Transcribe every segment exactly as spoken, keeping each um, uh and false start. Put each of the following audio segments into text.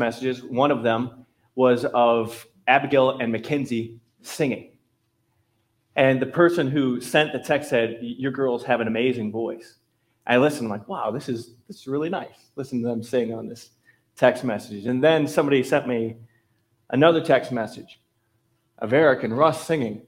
messages. One of them was of Abigail and Mackenzie singing. And the person who sent the text said, your girls have an amazing voice. I listened, I'm like, wow, this is this is really nice. Listen to them sing on this text message. And then somebody sent me another text message of Eric and Russ singing.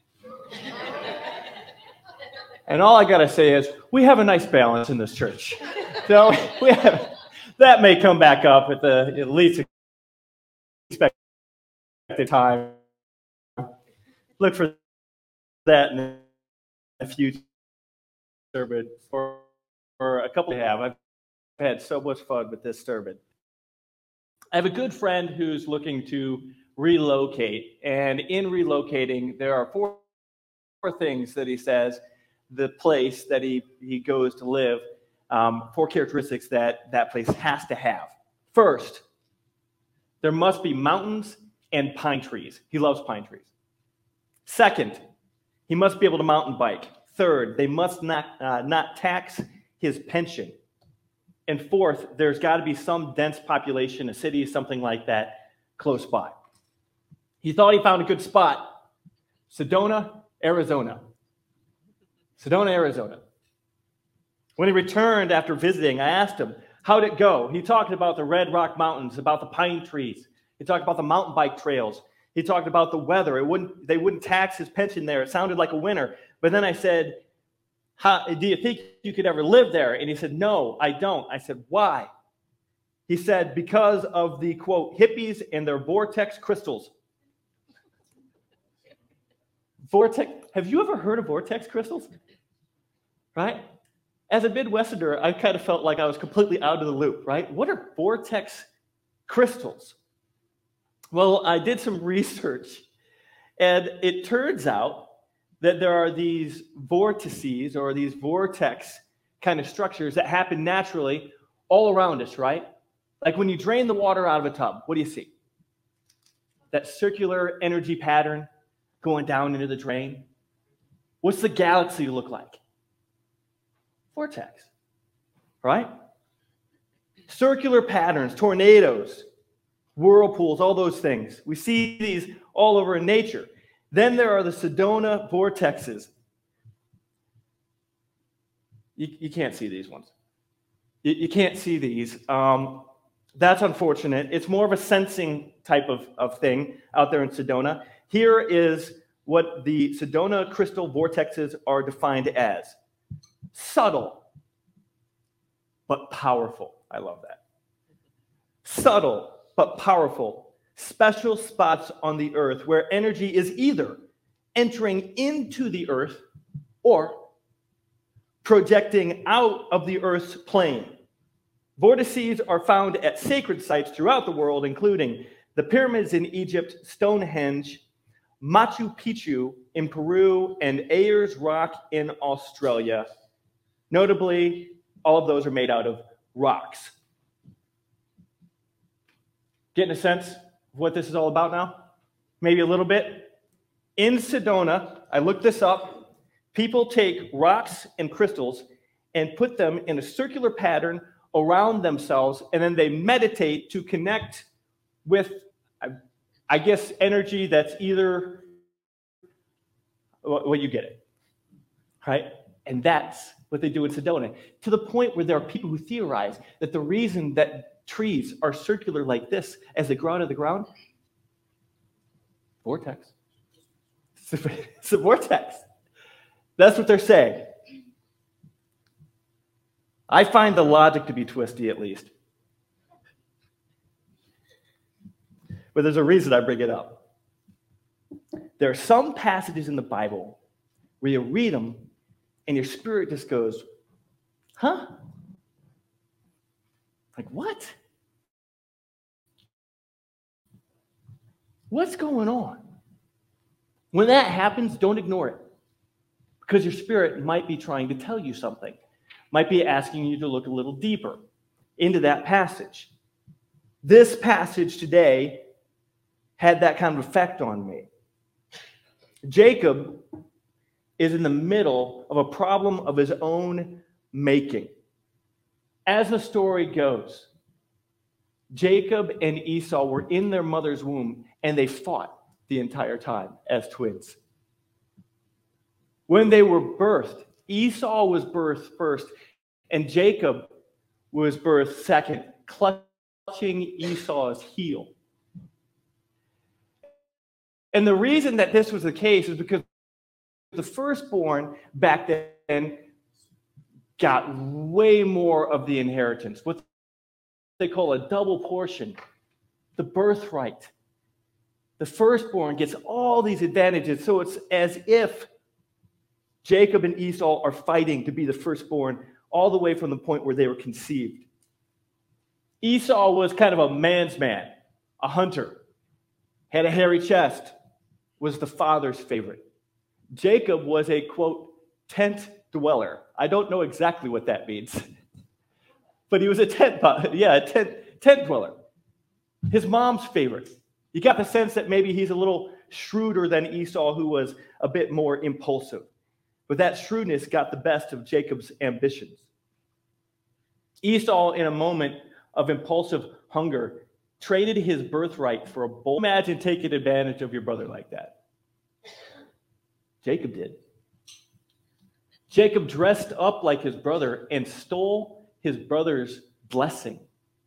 And all I got to say is, we have a nice balance in this church. So we have, that may come back up at the at least expected time. Look for that in the future. But for, for a couple of have, I've had so much fun with this sermon. I have a good friend who's looking to relocate. And in relocating, there are four, four things that he says the place that he, he goes to live, um, four characteristics that that place has to have. First, there must be mountains and pine trees. He loves pine trees. Second, he must be able to mountain bike. Third, they must not, uh, not tax his pension. And fourth, there's got to be some dense population, a city, something like that, close by. He thought he found a good spot, Sedona, Arizona. Sedona, Arizona. When he returned after visiting, I asked him, how'd it go? He talked about the Red Rock Mountains, about the pine trees. He talked about the mountain bike trails. He talked about the weather. It wouldn't, they wouldn't tax his pension there. It sounded like a winter. But then I said, How, do you think you could ever live there? And he said, no, I don't. I said, why? He said, because of the, quote, hippies and their vortex crystals. Vortex, have you ever heard of vortex crystals? Right? As a Midwesterner, I kind of felt like I was completely out of the loop, right? What are vortex crystals? Well, I did some research, and it turns out that there are these vortices or these vortex kind of structures that happen naturally all around us, right? Like when you drain the water out of a tub, what do you see? That circular energy pattern going down into the drain. What's the galaxy look like? Vortex, right? Circular patterns, tornadoes, whirlpools, all those things. We see these all over in nature. Then there are the Sedona vortexes. You, you can't see these ones. You, you can't see these. Um, that's unfortunate. It's more of a sensing type of, of thing out there in Sedona. Here is what the Sedona crystal vortexes are defined as. Subtle, but powerful. I love that. Subtle, but powerful. Special spots on the earth where energy is either entering into the earth or projecting out of the earth's plane. Vortices are found at sacred sites throughout the world, including the pyramids in Egypt, Stonehenge, Machu Picchu in Peru, and Ayers Rock in Australia. Notably, all of those are made out of rocks. Getting a sense of what this is all about now? Maybe a little bit. In Sedona, I looked this up, people take rocks and crystals and put them in a circular pattern around themselves, and then they meditate to connect with, I guess, energy that's either, well, you get it, right? And that's what they do in Sedona, to the point where there are people who theorize that the reason that trees are circular like this as they grow out of the ground, vortex. It's a vortex. That's what they're saying. I find the logic to be twisty, at least. But there's a reason I bring it up. There are some passages in the Bible where you read them and your spirit just goes, huh? Like, what? What's going on? When that happens, don't ignore it, because your spirit might be trying to tell you something, might be asking you to look a little deeper into that passage. This passage today had that kind of effect on me. Jacob is in the middle of a problem of his own making. As the story goes, Jacob and Esau were in their mother's womb, and they fought the entire time as twins. When they were birthed, Esau was birthed first, and Jacob was birthed second, clutching Esau's heel. And the reason that this was the case is because the firstborn back then got way more of the inheritance, what they call a double portion, the birthright. The firstborn gets all these advantages, so it's as if Jacob and Esau are fighting to be the firstborn all the way from the point where they were conceived. Esau was kind of a man's man, a hunter, had a hairy chest, was the father's favorite. Jacob was a, quote, tent dweller. I don't know exactly what that means, but he was a tent, yeah, a tent, tent dweller. His mom's favorite. You got the sense that maybe he's a little shrewder than Esau, who was a bit more impulsive. But that shrewdness got the best of Jacob's ambitions. Esau, in a moment of impulsive hunger, traded his birthright for a bowl. Imagine taking advantage of your brother like that. Jacob did. Jacob dressed up like his brother and stole his brother's blessing.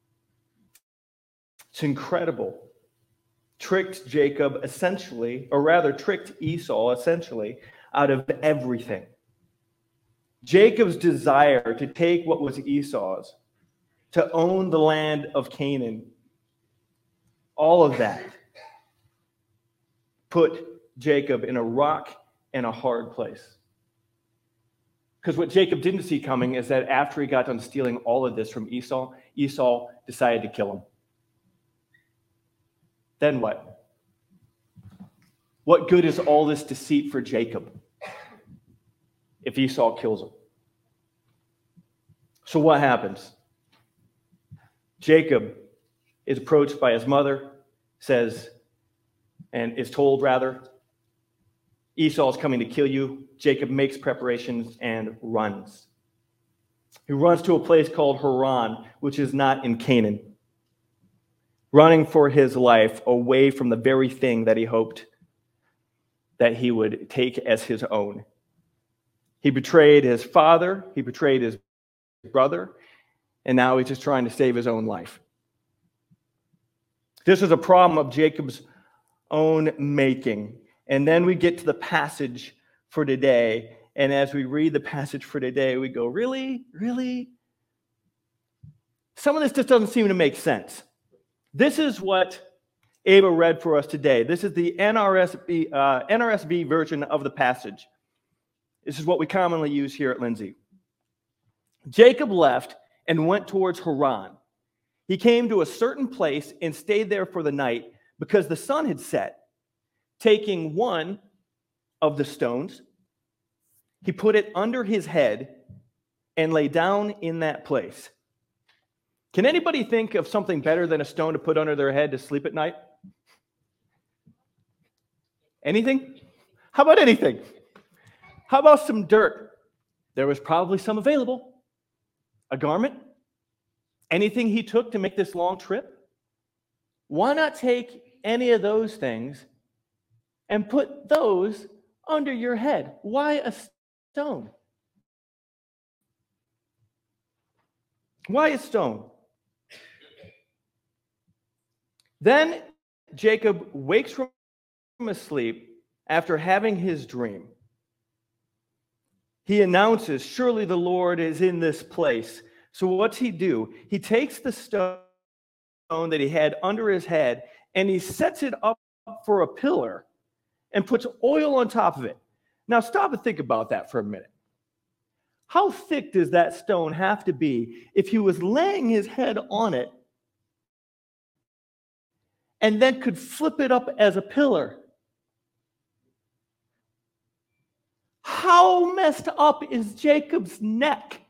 It's incredible. Tricked Jacob essentially, or rather tricked Esau essentially, out of everything. Jacob's desire to take what was Esau's, to own the land of Canaan, all of that put Jacob in a rock and a hard place. Because what Jacob didn't see coming is that after he got done stealing all of this from Esau, Esau decided to kill him. Then what? What good is all this deceit for Jacob if Esau kills him? So what happens? Jacob is approached by his mother, says, and is told rather, Esau is coming to kill you. Jacob makes preparations and runs. He runs to a place called Haran, which is not in Canaan, running for his life away from the very thing that he hoped that he would take as his own. He betrayed his father, he betrayed his brother, and now he's just trying to save his own life. This is a problem of Jacob's own making. And then we get to the passage for today, and as we read the passage for today, we go, really? Really? Some of this just doesn't seem to make sense. This is what Ava read for us today. This is the N R S V, uh, N R S V version of the passage. This is what we commonly use here at Lindsay. Jacob left and went towards Haran. He came to a certain place and stayed there for the night because the sun had set. Taking one of the stones, he put it under his head and lay down in that place. Can anybody think of something better than a stone to put under their head to sleep at night? Anything? How about anything? How about some dirt? There was probably some available. A garment? Anything he took to make this long trip? Why not take any of those things and put those under your head? Why a stone? Why a stone? Then Jacob wakes from his sleep after having his dream. He announces, surely the Lord is in this place. So what's he do? He takes the stone that he had under his head and he sets it up for a pillar and puts oil on top of it. Now stop and think about that for a minute. How thick does that stone have to be if he was laying his head on it and then could flip it up as a pillar? How messed up is Jacob's neck?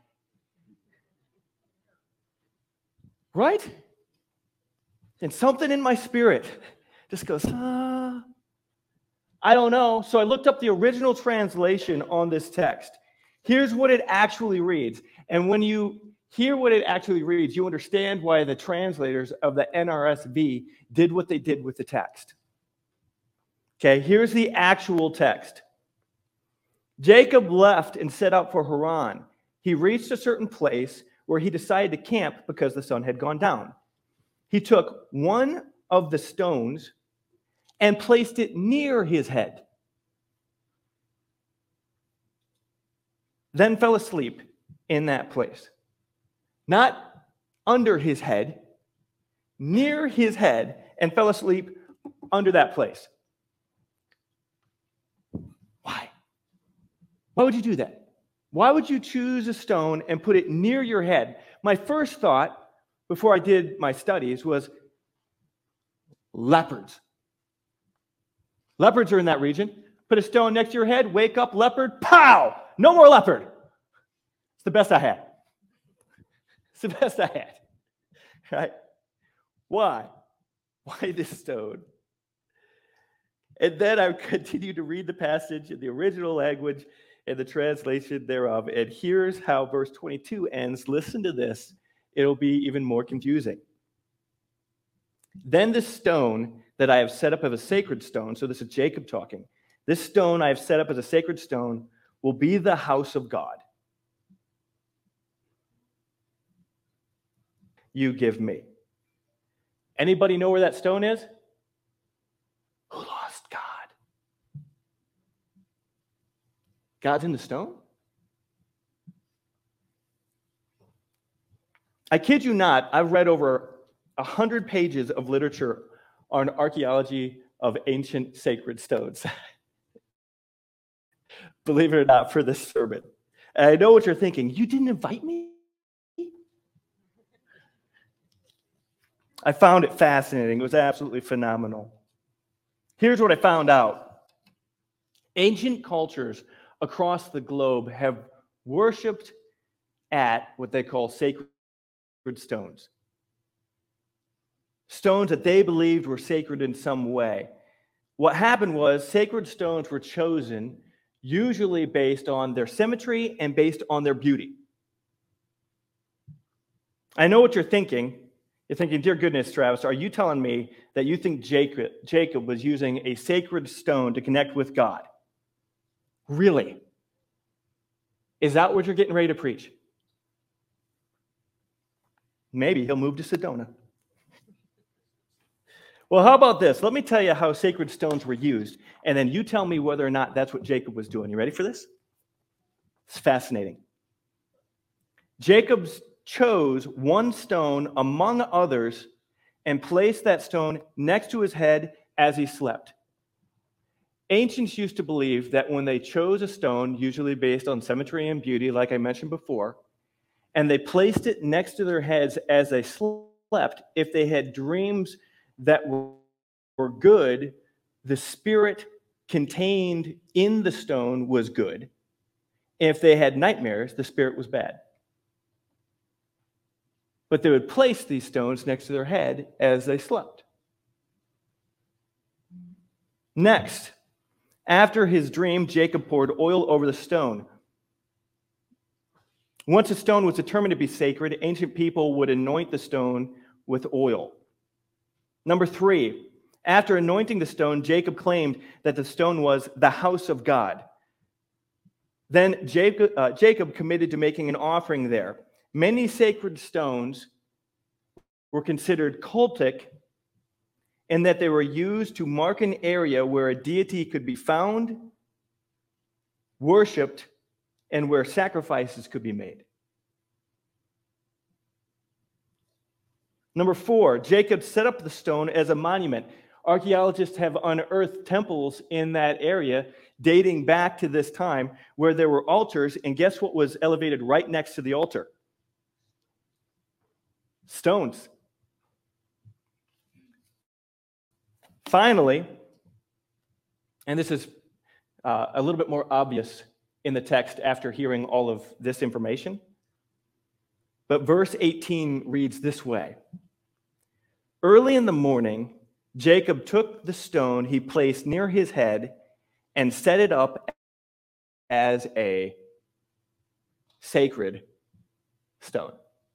Right? And something in my spirit just goes, ah. I don't know. So I looked up the original translation on this text. Here's what it actually reads. And when you hear what it actually reads. You understand why the translators of the N R S V did what they did with the text. Okay, here's the actual text. Jacob left and set out for Haran. He reached a certain place where he decided to camp because the sun had gone down. He took one of the stones and placed it near his head, then fell asleep in that place. Not under his head, near his head, and fell asleep under that place. Why? Why would you do that? Why would you choose a stone and put it near your head? My first thought before I did my studies was leopards. Leopards are in that region. Put a stone next to your head, wake up, leopard, pow! No more leopard. It's the best I had. It's the best I had. Right? Why? Why this stone? And then I continued to read the passage in the original language and the translation thereof. And here's how verse twenty-two ends. Listen to this. It'll be even more confusing. Then this stone that I have set up as a sacred stone, so this is Jacob talking, this stone I have set up as a sacred stone will be the house of God. You give me. Anybody know where that stone is? Who lost God? God's in the stone? I kid you not, I've read over a hundred pages of literature on archaeology of ancient sacred stones. Believe it or not, for this sermon. And I know what you're thinking. You didn't invite me? I found it fascinating. It was absolutely phenomenal. Here's what I found out. Ancient cultures across the globe have worshipped at what they call sacred stones. Stones that they believed were sacred in some way. What happened was sacred stones were chosen usually based on their symmetry and based on their beauty. I know what you're thinking. You're thinking, dear goodness, Travis, are you telling me that you think Jacob, Jacob was using a sacred stone to connect with God? Really? Is that what you're getting ready to preach? Maybe he'll move to Sedona. Well, how about this? Let me tell you how sacred stones were used, and then you tell me whether or not that's what Jacob was doing. You ready for this? It's fascinating. Jacob chose one stone among others and placed that stone next to his head as he slept. Ancients used to believe that when they chose a stone, usually based on symmetry and beauty, like I mentioned before, and they placed it next to their heads as they slept, if they had dreams that were, were good, the spirit contained in the stone was good. If they had nightmares, the spirit was bad. But they would place these stones next to their head as they slept. Next, after his dream, Jacob poured oil over the stone. Once a stone was determined to be sacred, ancient people would anoint the stone with oil. Number three, after anointing the stone, Jacob claimed that the stone was the house of God. Then Jacob, uh, Jacob committed to making an offering there. Many sacred stones were considered cultic in that they were used to mark an area where a deity could be found, worshipped, and where sacrifices could be made. Number four, Jacob set up the stone as a monument. Archaeologists have unearthed temples in that area dating back to this time where there were altars, and guess what was elevated right next to the altar? Stones. Finally, and this is uh, a little bit more obvious in the text after hearing all of this information, but verse eighteen reads this way. Early in the morning, Jacob took the stone he placed near his head and set it up as a sacred stone.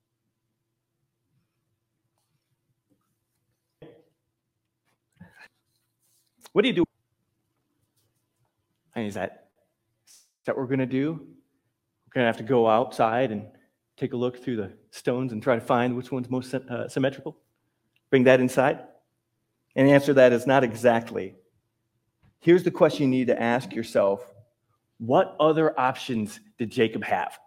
What do you do? And is that, is that what we're going to do? We're going to have to go outside and take a look through the stones and try to find which one's most uh, symmetrical? Bring that inside? And the answer to that is not exactly. Here's the question you need to ask yourself. What other options did Jacob have?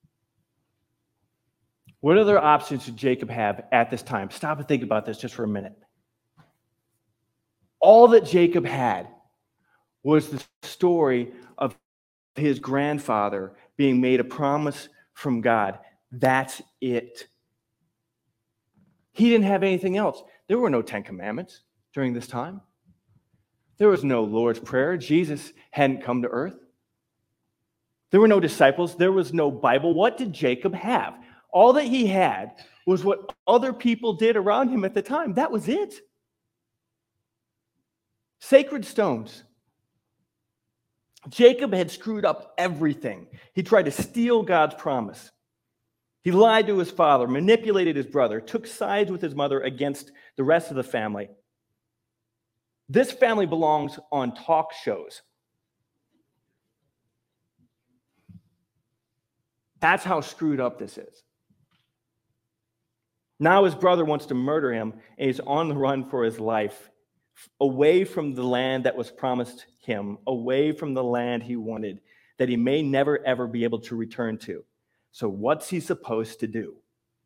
What other options did Jacob have at this time? Stop and think about this just for a minute. All that Jacob had was the story of his grandfather being made a promise from God. That's it. He didn't have anything else. There were no Ten Commandments during this time. There was no Lord's Prayer. Jesus hadn't come to earth. There were no disciples. There was no Bible. What did Jacob have? All that he had was what other people did around him at the time. That was it. Sacred stones. Jacob had screwed up everything. He tried to steal God's promise. He lied to his father, manipulated his brother, took sides with his mother against the rest of the family. This family belongs on talk shows. That's how screwed up this is. Now his brother wants to murder him, and he's on the run for his life, away from the land that was promised him, away from the land he wanted, that he may never, ever be able to return to. So what's he supposed to do?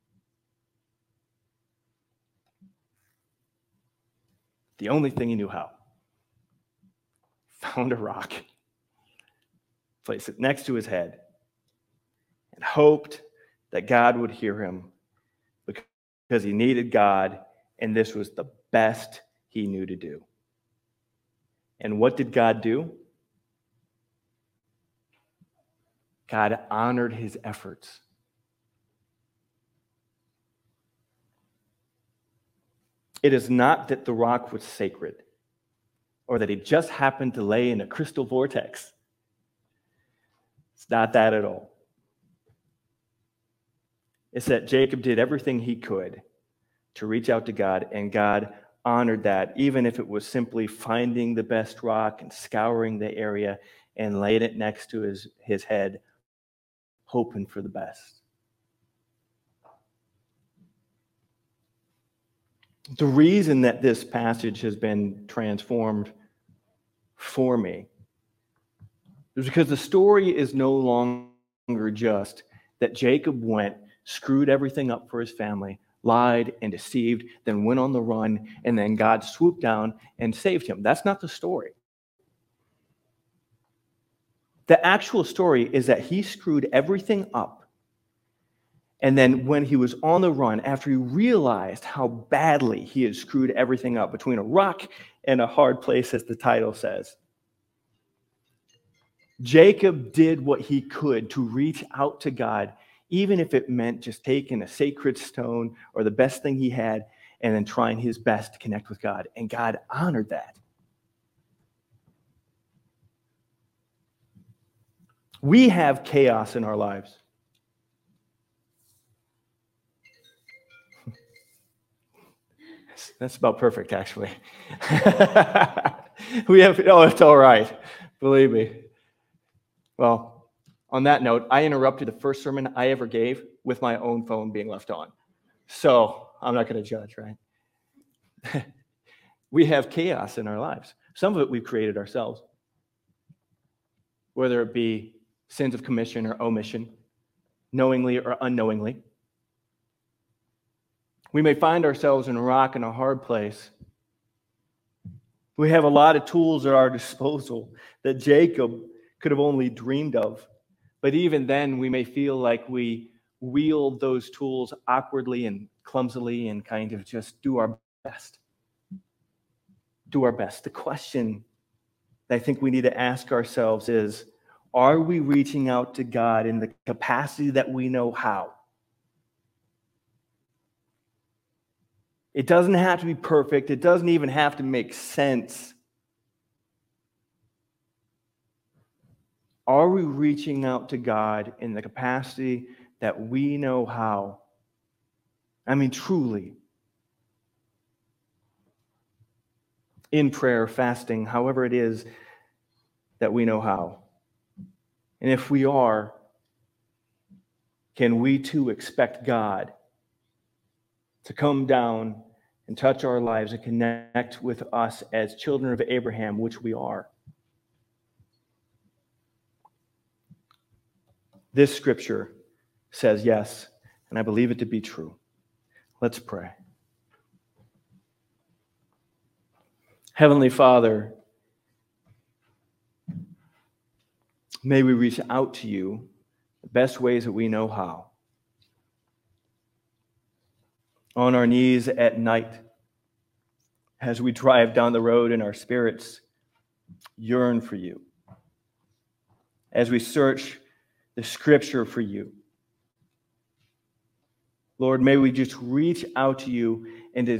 The only thing he knew how. Found a rock, placed it next to his head, and hoped that God would hear him because he needed God, and this was the best he knew to do. And what did God do? God honored his efforts. It is not that the rock was sacred or that it just happened to lay in a crystal vortex. It's not that at all. It's that Jacob did everything he could to reach out to God, and God honored that, even if it was simply finding the best rock and scouring the area and laying it next to his, his head, hoping for the best. The reason that this passage has been transformed for me is because the story is no longer just that Jacob went, screwed everything up for his family, lied and deceived, then went on the run, and then God swooped down and saved him. That's not the story. The actual story is that he screwed everything up. And then when he was on the run, after he realized how badly he had screwed everything up between a rock and a hard place, as the title says, Jacob did what he could to reach out to God, even if it meant just taking a sacred stone or the best thing he had and then trying his best to connect with God. And God honored that. We have chaos in our lives. That's about perfect, actually. we have, oh, it's all right. Believe me. Well, on that note, I interrupted the first sermon I ever gave with my own phone being left on. So I'm not going to judge, right? We have chaos in our lives. Some of it we've created ourselves, whether it be sins of commission or omission, knowingly or unknowingly. We may find ourselves in a rock in a hard place. We have a lot of tools at our disposal that Jacob could have only dreamed of. But even then, we may feel like we wield those tools awkwardly and clumsily and kind of just do our best. Do our best. The question that I think we need to ask ourselves is, are we reaching out to God in the capacity that we know how? It doesn't have to be perfect. It doesn't even have to make sense. Are we reaching out to God in the capacity that we know how? I mean, truly. in prayer, fasting, however it is that we know how. And if we are, can we too expect God to come down and touch our lives and connect with us as children of Abraham, which we are? This scripture says yes, and I believe it to be true. Let's pray. Heavenly Father, may we reach out to you the best ways that we know how. On our knees at night, as we drive down the road and our spirits yearn for you. As we search the scripture for you. Lord, may we just reach out to you and